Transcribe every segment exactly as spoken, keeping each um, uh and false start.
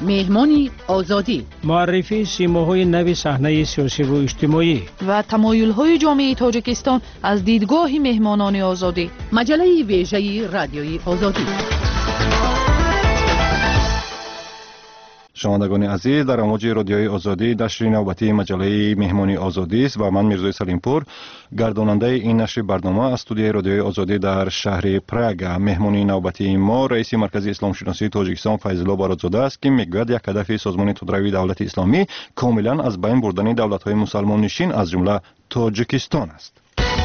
مهمانی آزادی، معرفی سیماهای نو صحنه سیاسی و اجتماعی و تمایل‌های جامعه تاجیکستان از دیدگاه مهمانان آزادی. مجله ویژه رادیوی آزادی. شنوندگان عزیز، در امواج رادیوی آزادی نشر نوبتی مجله مهمانی آزادی است و من میرزای سلیمپور گرداننده این نشر برنامه از استودیوی رادیوی آزادی در شهر پراگ. مهمانی نوبتی ما رئیس مرکز اسلام شناسی تاجیکستان فیض‌الله بارودزاده است که میگوید یک هدف سازمان تندروی دولت اسلامی کاملا از بین بردن دولت‌های مسلمان نشین از جمله تاجیکستان است.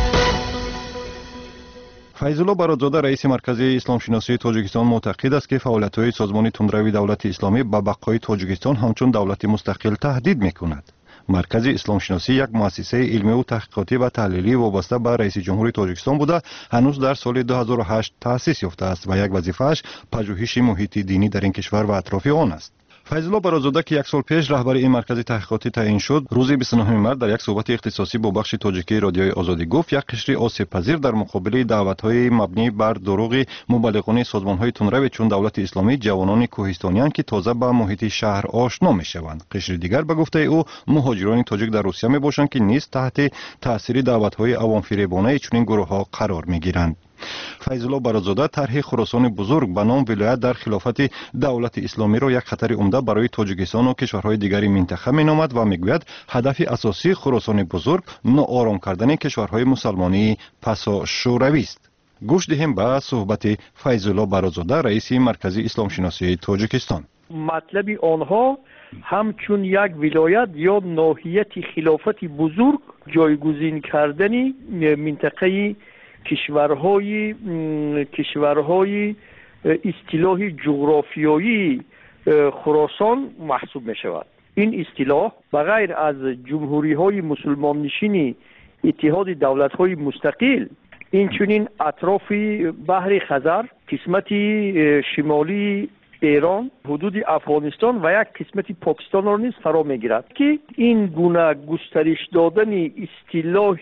فیض‌الله بارودزاده رئیس مرکز اسلام شناسی تاجیکستان معتقد است که فعالیت‌های سازمان تندروی دولت اسلامی به بقای تاجیکستان همچون دولت مستقل تهدید می‌کند. مرکز اسلام شناسی یک مؤسسه علمی و تحقیقاتی و تحلیلی وابسته به رئیس جمهوری تاجیکستان بوده هنوز در سال دو هزار و هشت تأسیس یافته است و یک وظیفه‌اش پژوهش محیط دینی در این کشور و اطراف آن است. فیض‌الله بارودزاده که یک سال پیش رهبر این مرکز تحقیقاتی تعیین شد، روز بیست و نهم مارس در یک صحبت اختصاصی با بخش تاجیکی رادیوی آزادی گفت یک قشر آسیب پذیر در مقابل دعوت‌های مبنی بر دروغ مبلغان سازمان‌های تندروی چون دولت اسلامی جوانان کوهستانیان که تازه به محیط شهر آشنا می‌شوند. قشر دیگر به گفته او مهاجران تاجیک در روسیه میباشند که نیز تحت تاثیر دعوت‌های عوام‌فریبانه چنین گروه‌ها قرار می‌گیرند. فیض‌الله بارودزاده طرح خراسان بزرگ به نام ولایت در خلافت دولت اسلامی را یک خطر عمده برای تاجیکستان و کشورهای دیگر منطقه مینامد و میگوید هدف اساسی خراسان بزرگ ناآرام کردن کشورهای مسلمانی پسا شوروی است. گوش دهیم به صحبت فیض‌الله بارودزاده رئیس مرکز اسلام شناسی تاجیکستان. مطلب آنها همچون یک ولایت یا ناحیت خلافت بزرگ جایگزین کردن منطقه کشورهای کشورهای اصطلاح جغرافیایی خراسان محسوب می شود. این اصطلاح بغیر از جمهوری های مسلمان نشین اتحاد دولت های مستقل این چنین اطراف بحر خزر، قسمت شمالی ایران، حدود افغانستان و یک قسمت پاکستان را نیز فرا می گیرد که این گونه گسترش دادن اصطلاح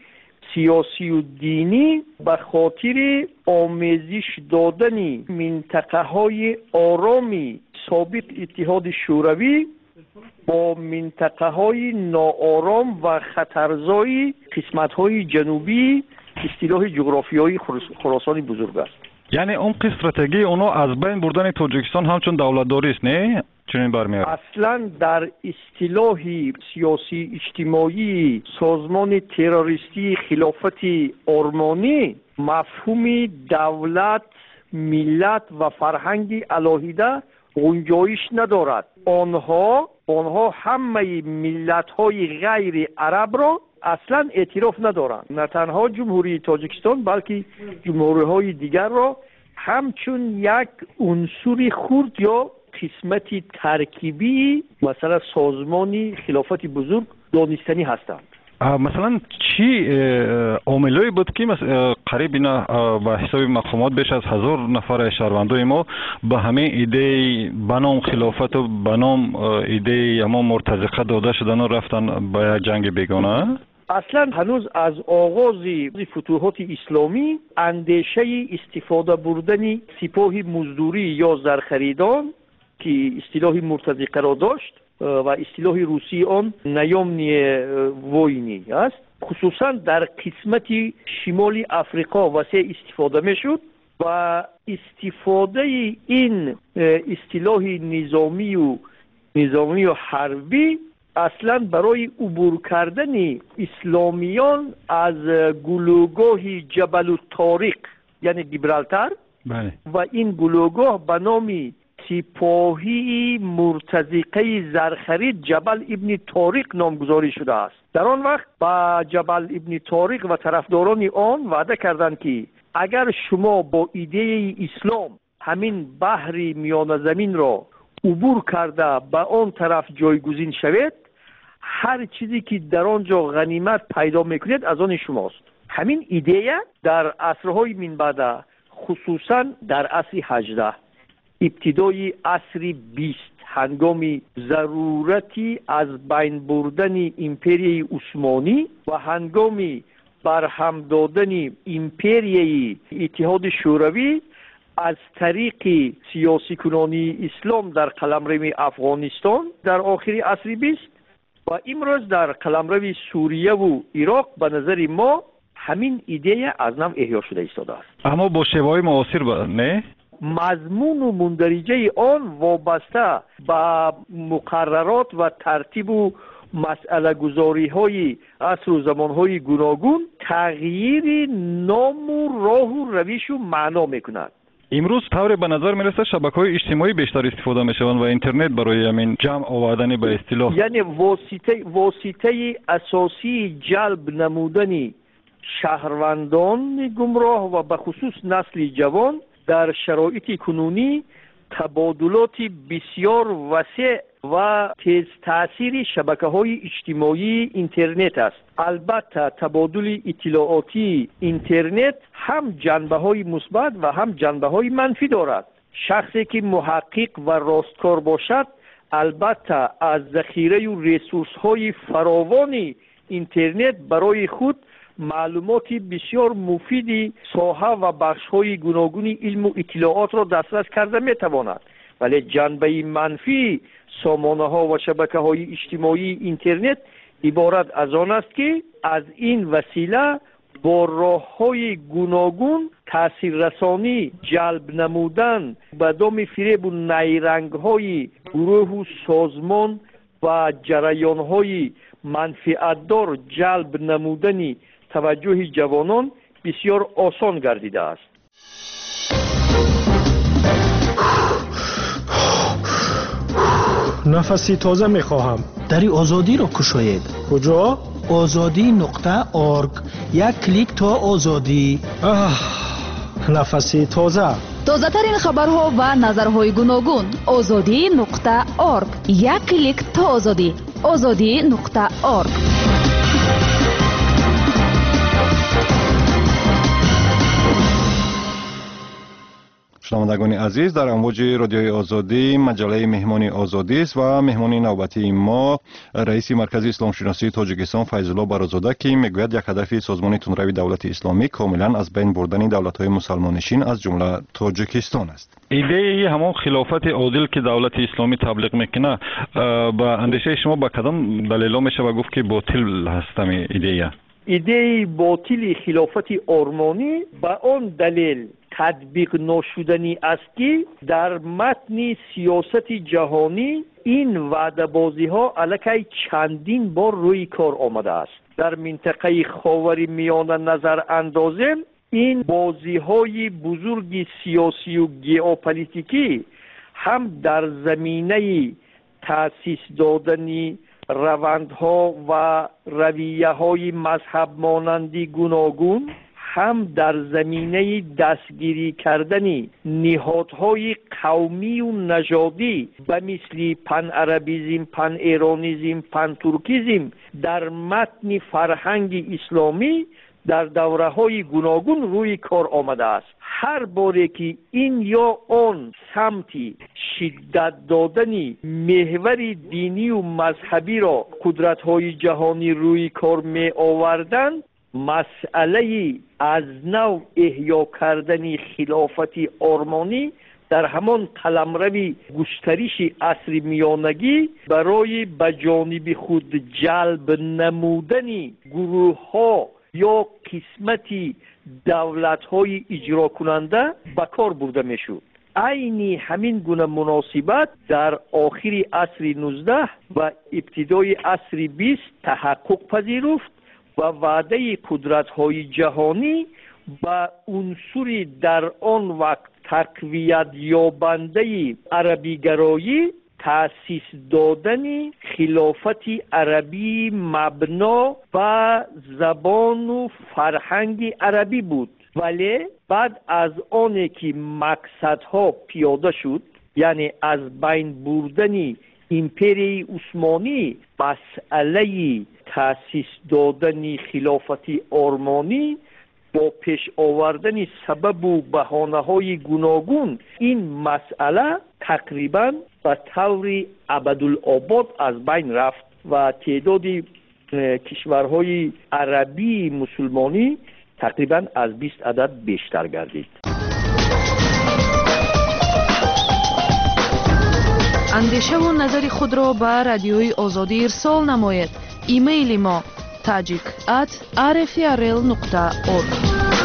سیاسی و دینی به خاطر آمیزش دادن منطقه های آرامی سابق اتحاد شوروی با منطقه های ناآرام و خطرزای قسمت های جنوبی اصطلاح جغرافیایی خراسان بزرگ است. یعنی اون استراتژی اونو از بین بردن تاجیکستان همچون دولتداری است، نه؟ چنین برمیاد. اصلا در اصطلاح سیاسی اجتماعی سازمان تروریستی خلافت آرمانی مفهوم دولت، ملت و فرهنگ علاهیده گنجایش ندارد. آنها آنها همه ملت های غیر عرب را اصلا اعتراف ندارند. نه تنها جمهوری تاجیکستان بلکه جمهوری های دیگر را همچون یک عنصر خرد یا قسمتی ترکیبی مثلا سازمانی خلافت بزرگ دانستنی هستند. مثلا چی عاملی بود که قریب اینا به حساب مقامات بیش از هزار نفر شهروندای ما به همه ایده بنام خلافت و بنام ایده اما مرتزقه داده شدن و رفتن به جنگ بیگانه؟ اصلا هنوز از آغاز فتوحات اسلامی اندیشه استفاده بردن سپاه مزدوری یا زرخریدان که اصطلاح مرتزقه را داشت و اصطلاح روسی آن نیامنی ووینی است، خصوصا در قسمت شمال افریقا وسیع استفاده می شد و استفاده این اصطلاح نظامی و نظامی و حربی اصلا برای عبور کردن اسلامیان از گلوگاه جبل الطارق یعنی گیبرالتار بله. و این گلوگاه به نام سپاهی مرتزقه زرخرید جبل ابن طارق نامگذاری شده است. در آن وقت با جبل ابن طارق و طرفداران آن وعده کردند که اگر شما با ایده اسلام همین بحر میانه زمین را عبور کرده به آن طرف جایگزین شوید، هر چیزی که در آنجا غنیمت پیدا میکنید از آن شماست. همین ایده در عصرهای من بعد، خصوصا در عصر هجده، ابتدای عصر بیست، هنگام ضرورتی از بین بردن امپریای عثمانی و هنگام برهم دادن امپریای اتحاد شوروی، از طریق سیاسی کنانی اسلام در قلمرو افغانستان در آخر عصر بیست و امروز در قلمرو سوریه و عراق به نظر ما همین ایده از نو احیا شده ایستاده است. اما با شیوه‌های معاصر با نه؟ مضمون و مندرجه آن وابسته به مقررات و ترتیب و مسئله گذاری های عصر و زمان های گوناگون تغییر نام و راه و روش و معنا میکند. امروز طور به نظر میرسه شبکه‌های اجتماعی بیشتر استفاده میشوند و اینترنت برای همین جمع آوردن به اصطلاح، یعنی واسطه واسطه اساسی جلب نمودن شهروندان گمراه و به خصوص نسل جوان در شرایط کنونی تبادلات بسیار وسیع و تیز تأثیر شبکه‌های اجتماعی اینترنت است. البته تبادل اطلاعاتی اینترنت هم جنبه‌های مثبت و هم جنبه‌های منفی دارد. شخصی که محقق و راستکار باشد البته از ذخیره و ریسورس‌های فراوان اینترنت برای خود معلومات بسیار مفیدی ساحه و بخش‌های گوناگون علم و اطلاعات را دسترس کرده می‌تواند. ولی جنبه منفی سامانه‌ها و شبکه‌های اجتماعی اینترنت عبارت از آن است که از این وسیله با راه‌های گوناگون تاثیررسانی جلب نمودن به دام فریب و نیرنگ‌های گروه و سازمان و جریان‌های منفعتدار جلب نمودن توجه جوانان بسیار آسان گردیده است. نفسی تازه میخواهم. دری آزادی را کشاید. کجا؟ آزادی نقطه آرگ. یک کلیک تا آزادی. آه، نفسی تازه. تازه ترین خبرها و نظرهای گوناگون. آزادی نقطه آرگ. یک کلیک تا آزادی. آزادی نقطه آرگ. شنوندگان عزیز، در امواج رادیوی آزادی مجله مهمانی آزادی است و مهمانی نوبتی ما رئیس مرکز اسلام شناسی تاجیکستان فیض الله برازاده که میگوید یک هدف سازمان تندروی دولت اسلامی کاملا از بین بردن دولت‌های مسلمانشین از جمله تاجیکستان است. ایده همون خلافت عادل که دولت اسلامی تبلیغ میکنه با اندیشه شما با کدام دلیل میشه و گفت که باطل هست همین ایده؟ ایده باطل خلافت آرمانی با آن دلیل تطبیق نشدنی است که در متن سیاست جهانی این وعده بازی ها الکی چندین بار روی کار آمده است. در منطقه خاور میانه نظر اندازیم این بازی های بزرگ سیاسی و ژئوپلیتیکی هم در زمینه تأسیس دادن روندها و رویه های مذهب مانندی گوناگون هم در زمینه دستگیری کردن نهادهای قومی و نژادی به مثل پن عربیزم، پن ایرانیزم، پن ترکیزم در متن فرهنگ اسلامی در دوره های گوناگون روی کار آمده است. هر باره که این یا آن سمتی شدت دادن محور دینی و مذهبی را قدرت های جهانی روی کار می آوردند، مسئله از نو احیا کردن خلافت آرمانی در همان قلمرو گسترش عصر میانگی برای به جانب خود جلب نمودن گروه ها یا قسمتی دولت های اجرا کننده به کار برده می شود. عین همین گونه مناسبت در آخر عصر نوزده و ابتدای عصر بیست تحقق پذیرفت و وعده قدرت‌های جهانی با عنصر در آن وقت تقویت یابنده عربی گرایی تأسیس دادن خلافت عربی مبنا و زبان و فرهنگ عربی بود. ولی بعد از آن که مقصدها پیاده شد، یعنی از بین بردن امپری عثمانی، مسئله تأسیس دادن خلافت آرمانی با پیش آوردن سبب و بهانه‌های گوناگون این مسئله تقریبا به طور ابدالآباد از بین رفت و تعداد کشورهای عربی مسلمانی تقریبا از بیست عدد بیشتر گردید. اندیشه و نظر خود را به رادیوی آزادی ارسال نماید. ایمیل ما tajik at r f r l nokta org.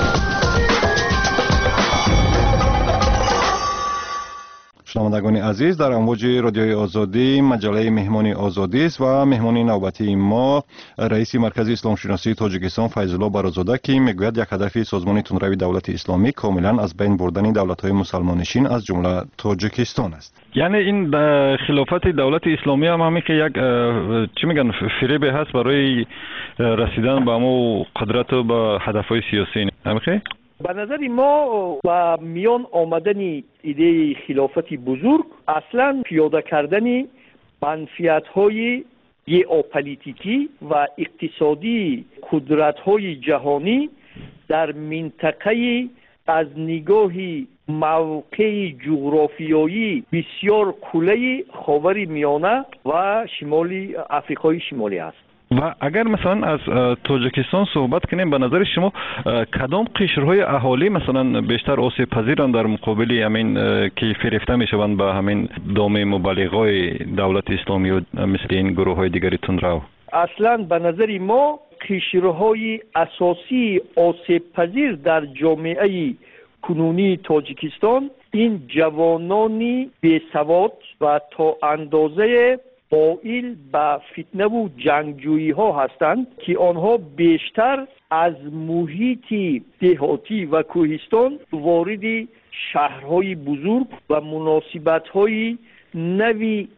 شنوندگان عزیز، در امواج رادیوی آزادی مجله مهمانی آزادی است و مهمانی نوبتی ما رئیس مرکز اسلام شناسی تاجیکستان فیض الله برازاده که میگوید یک هدف سازمان تندروی دولت اسلامی کاملا از بین بردن دولت‌های مسلمانشین از جمله تاجیکستان است. یعنی این خلافت دولت اسلامی هم همین که یک چی میگن فریب هست برای رسیدن به امو قدرت و به هدف‌های سیاسی. همین به نظر ما با میان آمدن ایده خلافت بزرگ اصلا پیاده کردن منفعت‌های ژئوپلیتیکی و اقتصادی قدرت‌های جهانی در منطقه از نگاه موقع جغرافیایی بسیار کلی خاور میانه و شمالی آفریقای شمالی است. و اگر مثلا از تاجیکستان صحبت کنیم، به نظر شما کدام قشرهای اهالی مثلا بیشتر آسیب پذیرند در مقابل همین که فریفته میشوند به همین دام مبلغای دولت اسلامی و مثل این گروه های دیگری تندرو؟ اصلا به نظر ما قشرهای اساسی آسیب پذیر در جامعه کنونی تاجیکستان این جوانانی بی‌سواد و تا اندازه مائل به فتنه و جنگجویی ها هستند که آنها بیشتر از محیط دهاتی و کوهستان وارد شهرهای بزرگ و مناسبت‌های نوی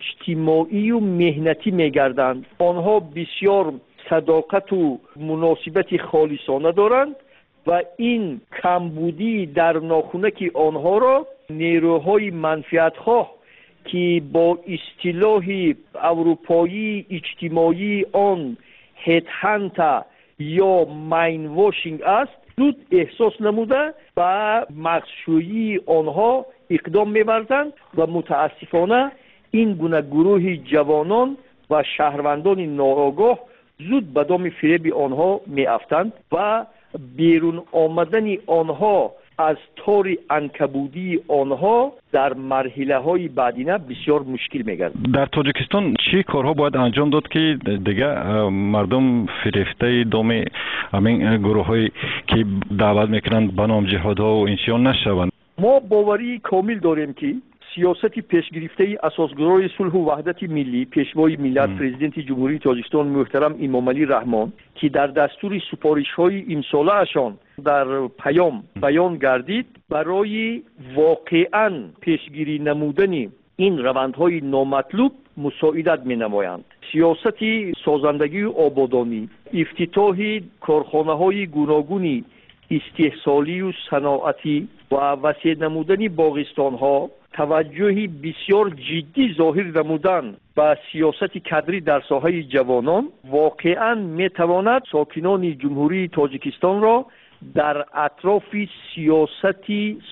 اجتماعی و مهنتی می‌گردند. آنها بسیار صداقت و مناسبت خالصانه دارند و این کمبودی در ناخونک آنها را نیروهای منفعت‌خواه که با اصطلاح اروپایی اجتماعی آن هد هانت یا ماین واشینگ است زود احساس نموده و مغزشویی آنها اقدام می‌ورزند و متاسفانه این گونه گروه جوانان و شهروندان ناآگاه زود به دام فریب آنها می‌افتند و بیرون آمدن آنها از تار عنکبوتی آنها در مرحله های بعدینه بسیار مشکل میگرد. در تاجیکستان چی کارها باید انجام داد که دیگه مردم فریفته دام همین گروه هایی که دعوت میکنند به نام جهادها و انشیان نشوند؟ ما باوری کامل داریم که سیاست پیشگرفته اساسگرای صلح و وحدت ملی پیشوای ملت پرزیدنت جمهوری تاجیکستان محترم امام علی رحمان که در دستور سپارش‌های امساله اشان در پیام بیان گردید برای واقعاً پیشگیری نمودن این روندهای نامطلوب مساعدت می‌نمایند. سیاست سازندگی و آبادانی، افتتاح کارخانه‌های گوناگون استحصالی و صنعتی و وسیع نمودن باغستان‌ها، توجه بسیار جدی ظاهر نمودن به سیاست کادری در ساحه جوانان واقعاً میتواند ساکنان جمهوری تاجیکستان را در اطراف سیاست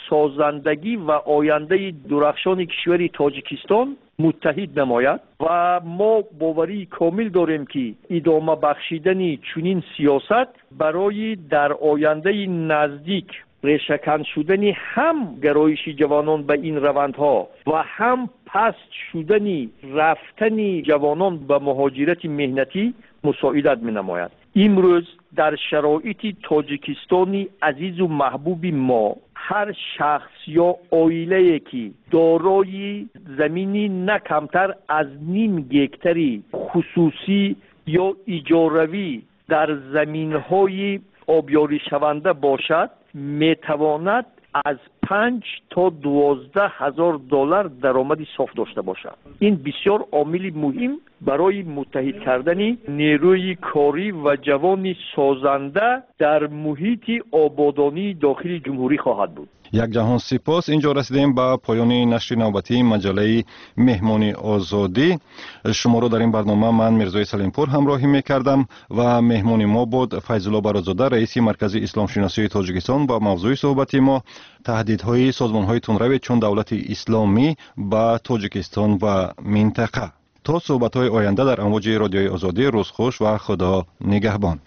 سازندگی و آینده درخشان کشور تاجیکستان متحد نماید و ما باوری کامل داریم که ادامه بخشیدن چنین سیاست برای در آینده نزدیک ریشه‌کن شدن هم گرایش جوانان به این روندها و هم پست شدن رفتن جوانان به مهاجرت مهنتی مساعدت می‌نماید. امروز در شرایط تاجیکستانی عزیز و محبوب ما هر شخص یا عائله‌ای که دارای زمینی نه کمتر از نیم گکتری خصوصی یا اجاروی در زمین‌های آبیاری شونده باشد میتواند از پنج تا دوازده هزار دلار درآمد صاف داشته باشد. این بسیار عامل مهم برای متحد کردن نیروی کاری و جوان سازنده در محیط آبادانی داخل جمهوری خواهد بود. یک جهان سپاس. اینجا رسیدیم به پایان نشر نوبتی مجله مهمانی آزادی. شما را در این برنامه من میرزای سلیمپور همراهی میکردم و مهمانی ما بود فیض الله برازاده رئیس مرکز اسلام شناسی تاجیکستان. با موضوع صحبت ما تهدیدهای سازمانهای تندرو چون دولت اسلامی به تاجیکستان و منطقه. تا صحبت‌های آینده در امواج رادیوی آزادی، روز خوش و خدا نگهبان.